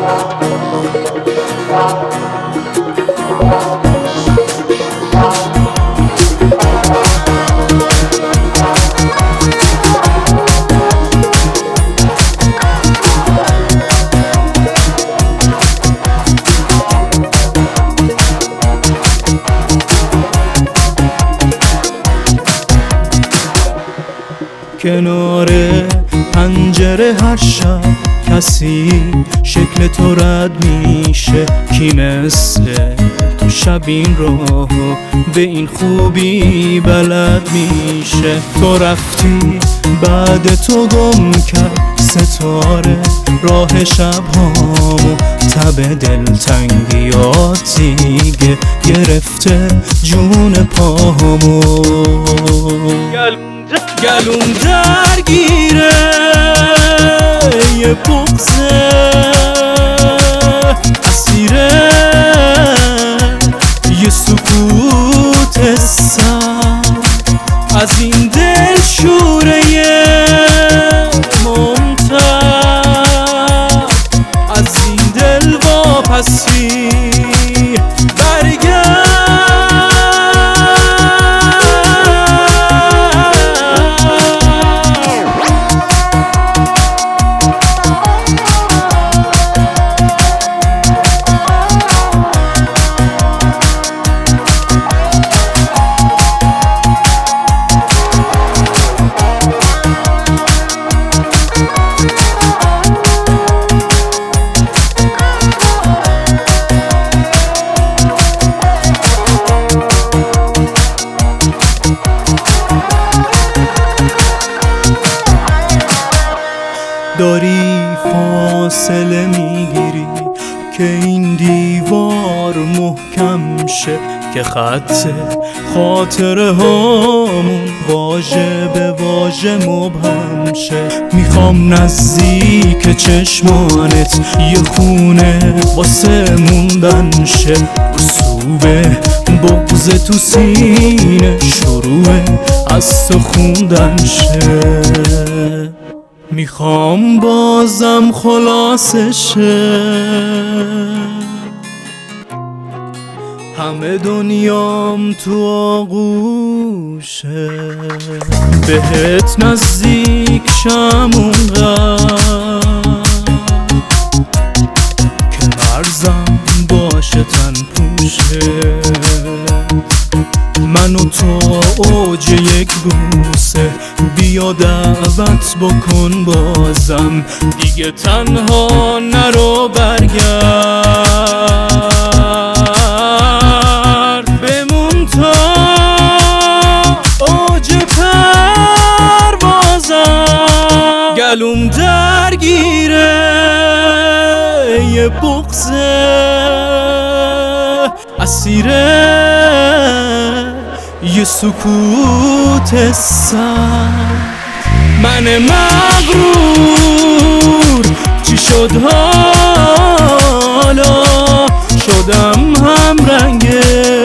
کنار پنجره هر شب کسی شکل تو رد میشه. کی مثل تو شب این راهو به این خوبی بلد میشه. تو رفتی بعد تو گم کرد ستاره راه شبهامو. تب دلتنگیات دیگه گرفته جون پاهامو. گلوم درگیره یه بغضه اسیره یه سکوت سر. از این دل شوره ممتد از این دل واپسی برگرد. داری فاصله میگیری که این دیوار محکم شه. که خط خاطره هامون واژه به واژه مبهم شه. میخوام نزدیک چشمانت یه خونه واسه موندن شه. رسوب بغض تو سینه شروع از تو خوندن شه. میخوام بازم خلاصشه همه دنیام تو آغوشه. بهت نزدیک شم اونقدر که مرزم باشه تن پوشه. من و تو اوج یک بوسه بیا دعوت بکن بازم. دیگه تنها نرو برگرد. بمون تا اوج پروازم. گلوم درگیره یه بغضه اسیره یه سکوت سر. من مغرور چی شد حالا شدم هم رنگ